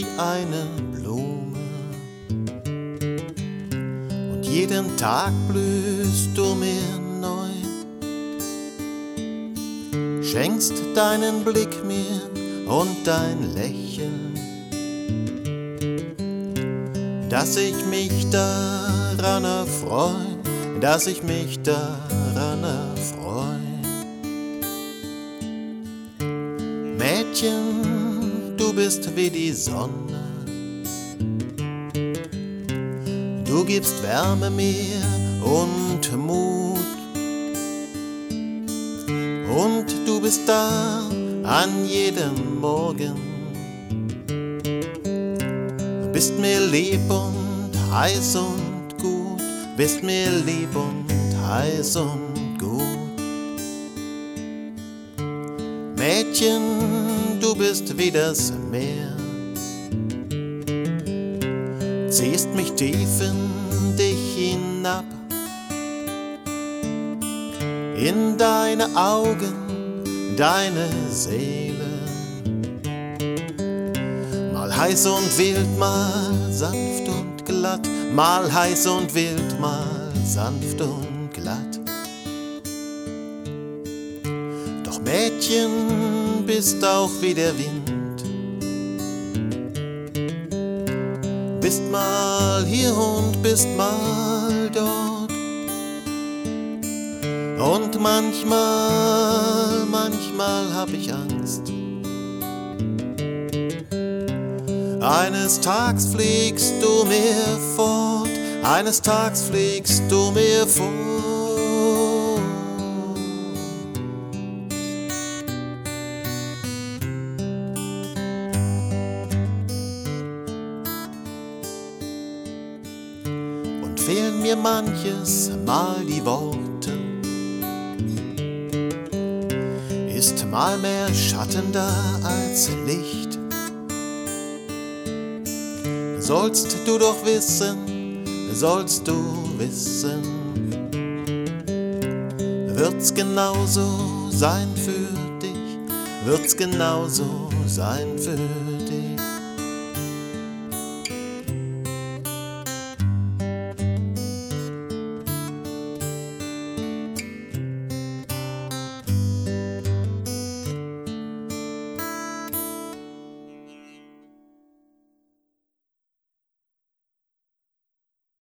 eine Blume und jeden Tag blühst du mir neu. Schenkst deinen Blick mir und dein Lächeln, dass ich mich daran erfreu, dass ich mich daran erfreu. Mädchen, du bist wie die Sonne, du gibst Wärme mir und Mut, und du bist da an jedem Morgen, bist mir lieb und heiß und gut, bist mir lieb und heiß und gut. Mädchen, du bist wie das Meer, ziehst mich tief in dich hinab, in deine Augen, deine Seele, mal heiß und wild, mal sanft und glatt, mal heiß und wild, mal sanft und glatt. Doch Mädchen, bist auch wie der Wind, bist mal hier und bist mal dort, und manchmal hab ich Angst. Eines Tages fliegst du mir fort, eines Tages fliegst du mir fort. Und fehlen mir manches Mal die Worte, ist mal mehr Schatten da als Licht. Sollst du doch wissen, sollst du wissen, wird's genauso sein für dich, wird's genauso sein für dich.